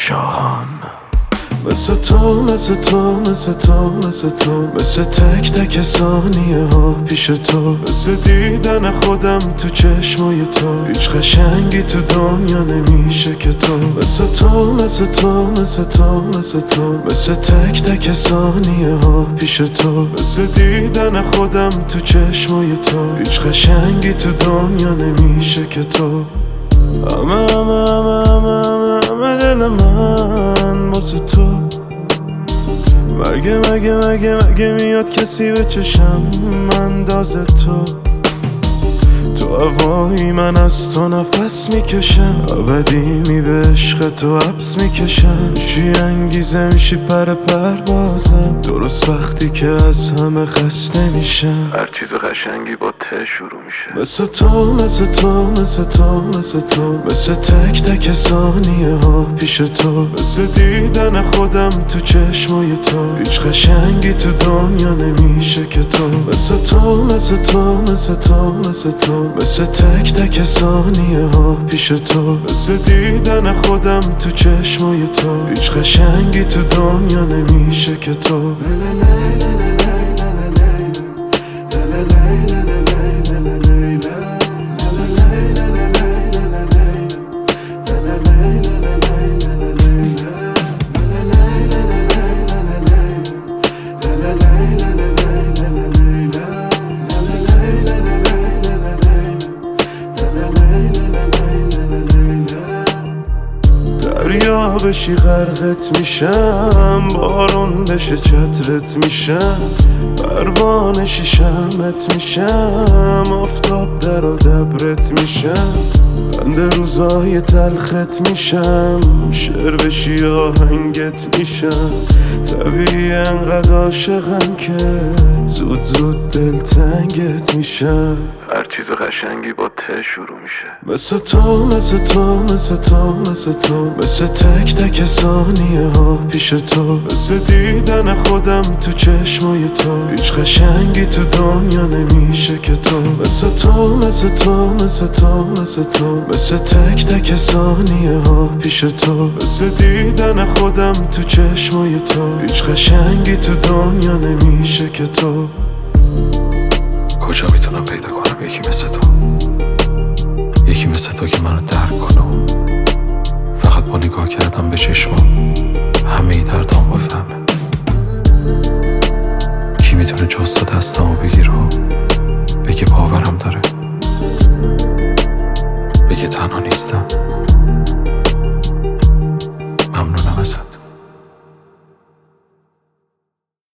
شاهان. مثل تو مثل تو مثل تو مثل تو، مثل تک تک ثانیه ها پیش تو، مثل دیدن خودم تو چشمای تو. هیچ قشنگی تو دنیا نمیشه که تو. مثل تو مثل تو مثل تو مثل تو، مثل تک تک ثانیه ها پیش تو، مثل دیدن خودم تو چشمای تو. هیچ قشنگی تو دنیا نمیشه که تو. همه دل من واسه تو. مگه میاد کسی به چشم انداز تو. تو هوایی من از تو نفس میکشم، ابدی به عشق تو حبس میکشم. چی انگیزه میشی پروازم، درست وقتی که از همه خسته میشم. هر چیز قشنگی با ته شروع میشه. مثل تو مثل تو مثل تو مثل تو، مثل تک تک ثانیه ها پیش تو، مثل دیدن خودم تو چشمای تو. هیچ قشنگی تو دنیا نمیشه که تو. مثل تو مثل تو مثل تو مثل تو، مثل تک تک ثانیه ها پیش تو، مثل دیدن خودم تو چشمای تو. هیچ قشنگی تو دنیا نمیشه که تو. دریا بشی غرقت میشم، بارون بشه چترت میشم، پروانشی شمعت میشم، آفتاب در و دبرت میشم، بند روزای تلخت میشم، شعر بشی آهنگت میشم. طبیعی انقدر عاشقم که زود زود دلتنگت میشم. هر چیز قشنگی با ته شروع میشه. مثل تو مثل تو مثل تو مثل تو، مثل تک تک ثانیه ها پیش تو، مثل دیدن خودم تو چشمای تو. هیچ قشنگی تو دنیا نمیشه که تو. مثل تو مثل تو مثل تو مثل تو، مثل تک تک ثانیه ها پیش تو، مثل دیدن خودم تو چشمای تو. هیچ قشنگی تو دنیا نمیشه که تو. کجا میتونم پیدا کنم یکی مثل تو، یکی مثل تو که منو درک کنه و فقط با نگاه کردم به چشمام همه ای دردام بفهمه. کی میتونه جز تو دستامو بگیره و بگه باورم داره، بگه تنها نیستم.